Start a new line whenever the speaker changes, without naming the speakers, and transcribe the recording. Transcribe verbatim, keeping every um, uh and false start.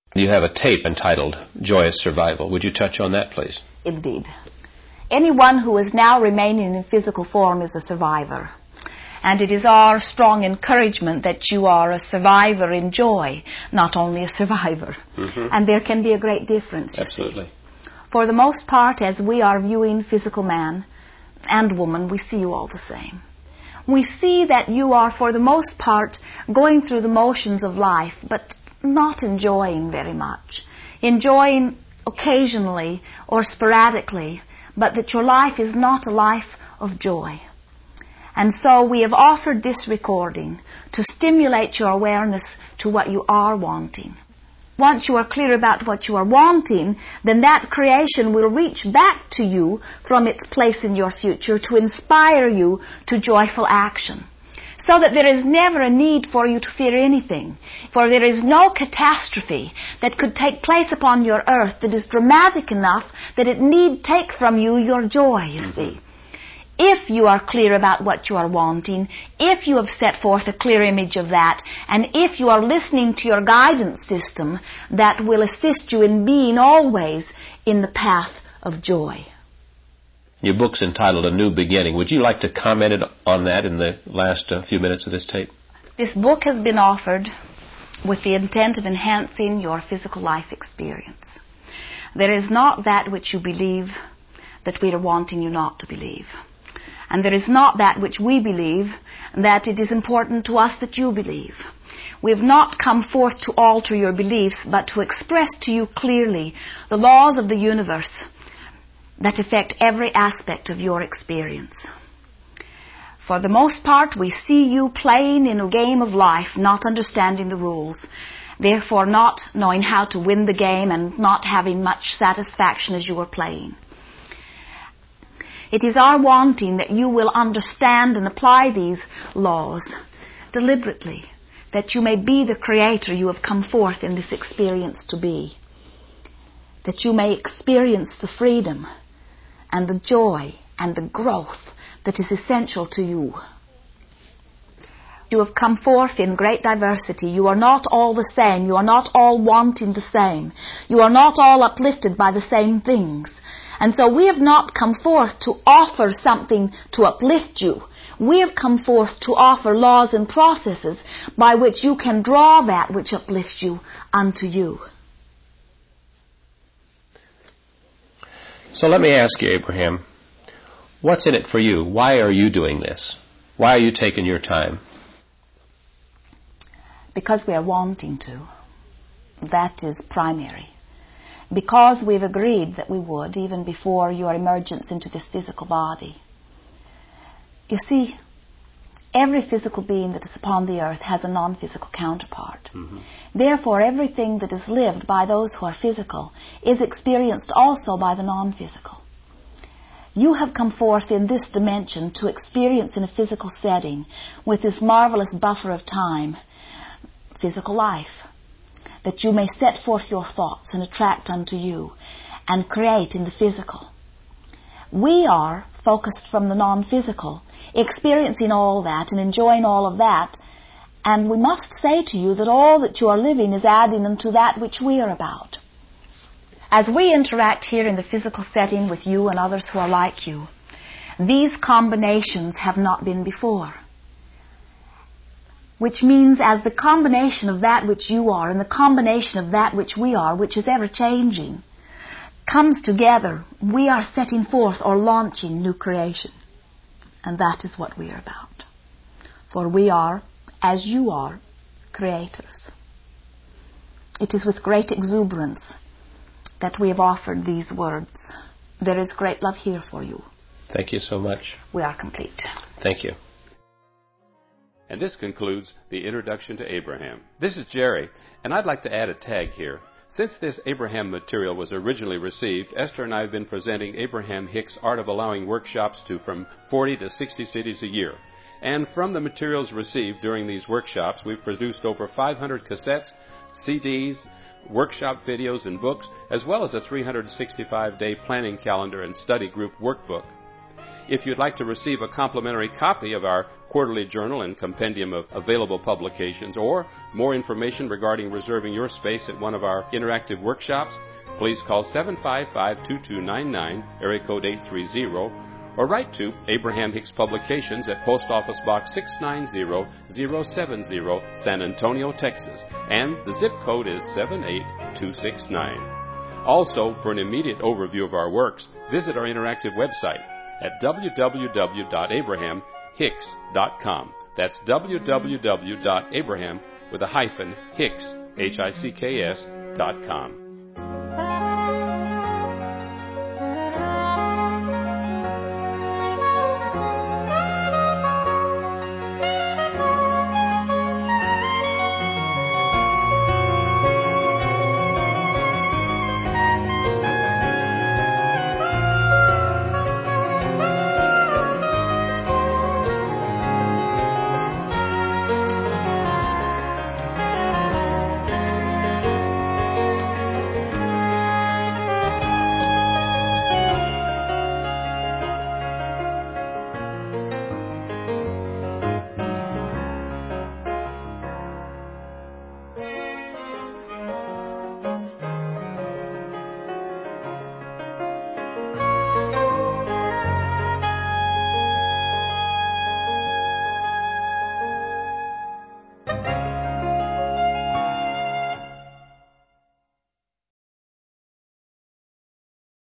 You have a tape entitled Joyous Survival. Would you touch on that, please?
Indeed. Anyone who is now remaining in physical form is a survivor. And it is our strong encouragement that you are a survivor in joy, not only a survivor. Mm-hmm. And there can be a great difference, you
Absolutely.
see. For the most part, as we are viewing physical man and woman, we see you all the same. We see that you are, for the most part, going through the motions of life, but not enjoying very much. Enjoying occasionally or sporadically, but that your life is not a life of joy. And so we have offered this recording to stimulate your awareness to what you are wanting. Once you are clear about what you are wanting, then that creation will reach back to you from its place in your future to inspire you to joyful action. So that there is never a need for you to fear anything. For there is no catastrophe that could take place upon your earth that is dramatic enough that it need take from you your joy, you see. If you are clear about what you are wanting, if you have set forth a clear image of that, and if you are listening to your guidance system, that will assist you in being always in the path of joy.
Your book's entitled A New Beginning. Would you like to comment on that in the last uh, few minutes of this tape?
This book has been offered with the intent of enhancing your physical life experience. There is not that which you believe that we are wanting you not to believe. And there is not that which we believe that it is important to us that you believe. We have not come forth to alter your beliefs, but to express to you clearly the laws of the universe that affect every aspect of your experience. For the most part, we see you playing in a game of life, not understanding the rules, therefore not knowing how to win the game and not having much satisfaction as you are playing. It is our wanting that you will understand and apply these laws deliberately, that you may be the creator you have come forth in this experience to be, that you may experience the freedom and the joy and the growth that is essential to you. You have come forth in great diversity. You are not all the same. You are not all wanting the same. You are not all uplifted by the same things. And so we have not come forth to offer something to uplift you. We have come forth to offer laws and processes by which you can draw that which uplifts you unto you.
So let me ask you, Abraham, what's in it for you? Why are you doing this? Why are you taking your time?
Because we are wanting to. That is primary. Because we've agreed that we would, even before your emergence into this physical body. You see, every physical being that is upon the earth has a non-physical counterpart. Mm-hmm. Therefore, everything that is lived by those who are physical is experienced also by the non-physical. You have come forth in this dimension to experience in a physical setting, with this marvelous buffer of time, physical life, that you may set forth your thoughts and attract unto you and create in the physical. We are focused from the non-physical, experiencing all that and enjoying all of that, and we must say to you that all that you are living is adding unto that which we are about. As we interact here in the physical setting with you and others who are like you, these combinations have not been before. Which means as the combination of that which you are and the combination of that which we are, which is ever changing, comes together, we are setting forth or launching new creation. And that is what we are about. For we are, as you are, creators. It is with great exuberance that we have offered these words. There is great love here for you.
Thank you so much.
We are complete.
Thank you.
And this concludes the introduction to Abraham. This is Jerry, and I'd like to add a tag here. Since this Abraham material was originally received, Esther and I have been presenting Abraham Hicks' Art of Allowing workshops to from forty to sixty cities a year. And from the materials received during these workshops, we've produced over five hundred cassettes, C Ds, workshop videos, and books, as well as a three hundred sixty-five day planning calendar and study group workbook. If you'd like to receive a complimentary copy of our quarterly journal and compendium of available publications, or more information regarding reserving your space at one of our interactive workshops, please call seven five five, two two nine nine, area code eight three zero, or write to Abraham Hicks Publications at Post Office Box six nine zero zero seven zero, San Antonio, Texas, and the zip code is seven eight two six nine. Also, for an immediate overview of our works, visit our interactive website at w w w dot abraham hicks dot com. That's w w w dot abraham with a hyphen hicks, H I C K S, dot com.